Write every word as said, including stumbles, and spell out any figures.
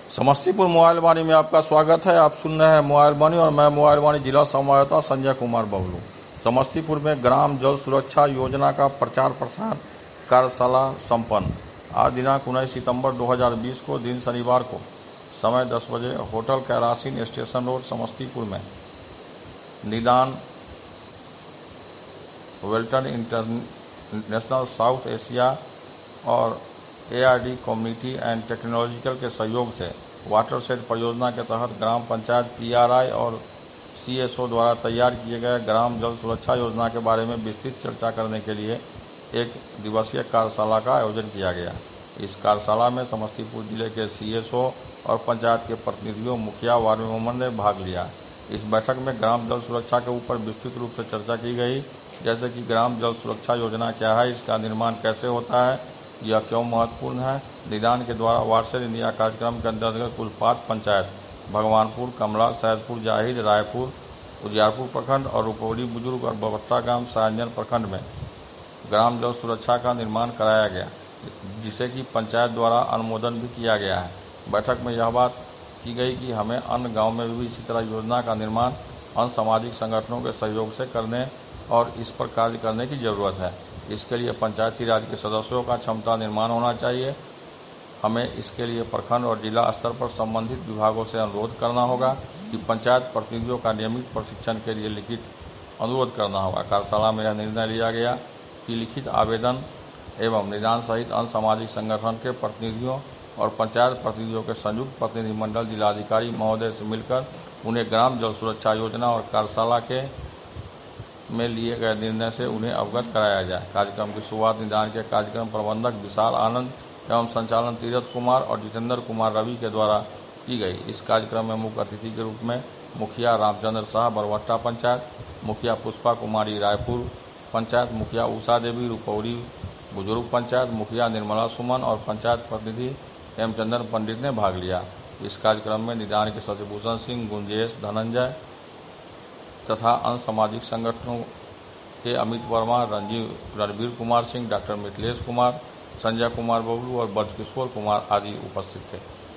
Samastipur mobile वाणी में आपका स्वागत है। आप सुन रहे हैं मोबाइल वाणी और मैं मोबाइल वाणी जिला संवाददाता संजय कुमार बबलू। समस्तीपुर में ग्राम जल सुरक्षा योजना का प्रचार प्रसार कार्यशाला संपन्न। आज दिनांक उन्नीस सितंबर दो हज़ार बीस को दिन शनिवार को समय दस बजे होटल कैरासिन स्टेशन रोड समस्तीपुर में निदान वेल्टन इंटरनेशनल साउथ एशिया और A R D community and technological के सहयोग से वाटर शेड परियोजना के तहत ग्राम पंचायत पी आर आई और सी एस ओ द्वारा तैयार किए गए ग्राम जल सुरक्षा योजना के बारे में विस्तृत चर्चा करने के लिए एक दिवसीय कार्यशाला का आयोजन किया गया। इस कार्यशाला में समस्तीपुर जिले के सी एस ओ और पंचायत के प्रतिनिधियों, मुखिया, वार्ड मेंबर ने भाग लिया। इस बैठक में ग्राम जल सुरक्षा के ऊपर विस्तृत रूप से चर्चा की गई, जैसे कि ग्राम जल सुरक्षा योजना क्या है, इसका निर्माण कैसे होता है, यह क्यों महत्वपूर्ण है। निदान के द्वारा वाटरशेड इंडिया कार्यक्रम के अंतर्गत कुल पाँच पंचायत भगवानपुर, कमला, सैदपुर, जाहिर, रायपुर, उजियारपुर प्रखंड और रुपौली बुजुर्ग और बवत्ता गांव सायंजन प्रखंड में ग्राम जल सुरक्षा का निर्माण कराया गया, जिसे कि पंचायत द्वारा अनुमोदन भी किया गया है। बैठक में यह बात की गई कि हमें अन्य गाँव में भी इसी तरह योजना का निर्माण अन्य सामाजिक संगठनों के सहयोग से करने और इस पर कार्य करने की जरूरत है। इसके लिए पंचायती राज के सदस्यों का क्षमता निर्माण होना चाहिए। हमें इसके लिए प्रखंड और जिला स्तर पर संबंधित विभागों से अनुरोध करना होगा कि पंचायत प्रतिनिधियों का नियमित प्रशिक्षण के लिए लिखित अनुरोध करना होगा। कार्यशाला में यह निर्णय लिया गया कि लिखित आवेदन एवं निदान सहित अन्य सामाजिक संगठन के प्रतिनिधियों और पंचायत प्रतिनिधियों के संयुक्त प्रतिनिधिमंडल जिलाधिकारी महोदय से मिलकर उन्हें ग्राम जल सुरक्षा योजना और कार्यशाला के में लिए गए निर्णय से उन्हें अवगत कराया जाए। कार्यक्रम की शुरुआत निदान के कार्यक्रम प्रबंधक विशाल आनंद एवं संचालन तीरथ कुमार और जितेंद्र कुमार रवि के द्वारा की गई। इस कार्यक्रम में मुख्य अतिथि के रूप में मुखिया रामचंद्र शाह बरवट्टा पंचायत, मुखिया पुष्पा कुमारी रायपुर पंचायत, मुखिया उषा देवी रुपौली बुजुर्ग पंचायत, मुखिया निर्मला सुमन और पंचायत प्रतिनिधि हेमचंद्र पंडित ने भाग लिया। इस कार्यक्रम में निदान के शशिभूषण सिंह, गुंजेश, धनंजय तथा अन्य सामाजिक संगठनों के अमित वर्मा, रंजीव रणवीर कुमार सिंह, डॉक्टर मिथिलेश कुमार, संजय कुमार बबलू और ब्रजकिशोर कुमार आदि उपस्थित थे।